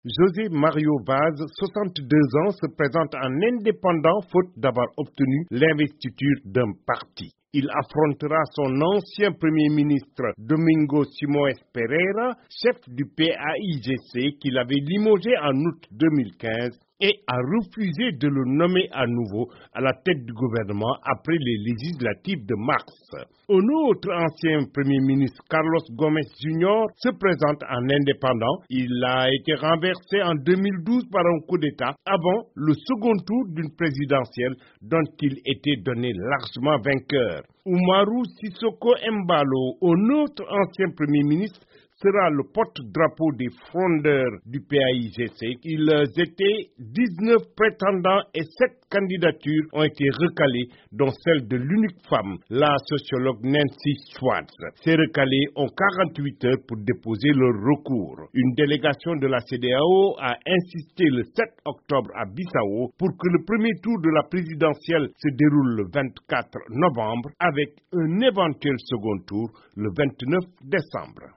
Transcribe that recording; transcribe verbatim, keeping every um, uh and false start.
José Mario Vaz, soixante-deux ans, se présente en indépendant faute d'avoir obtenu l'investiture d'un parti. Il affrontera son ancien Premier ministre Domingo Simoes Pereira, chef du P A I G C qu'il avait limogé en août deux mille quinze et a refusé de le nommer à nouveau à la tête du gouvernement après les législatives de mars. Un autre ancien Premier ministre, Carlos Gomes Junior, se présente en indépendant. Il a été renversé en deux mille douze par un coup d'État avant le second tour d'une présidentielle dont il était donné largement vainqueur. Umaru Sissoko Embalo, un autre ancien Premier ministre, sera le porte-drapeau des frondeurs du P A I G C. Ils étaient dix-neuf prétendants et sept candidatures ont été recalées, dont celle de l'unique femme, la sociologue Nancy Schwartz. Ces recalés ont quarante-huit heures pour déposer leur recours. Une délégation de la C E D E A O a insisté le sept octobre à Bissau pour que le premier tour de la présidentielle se déroule le vingt-quatre novembre avec un éventuel second tour le vingt-neuf décembre.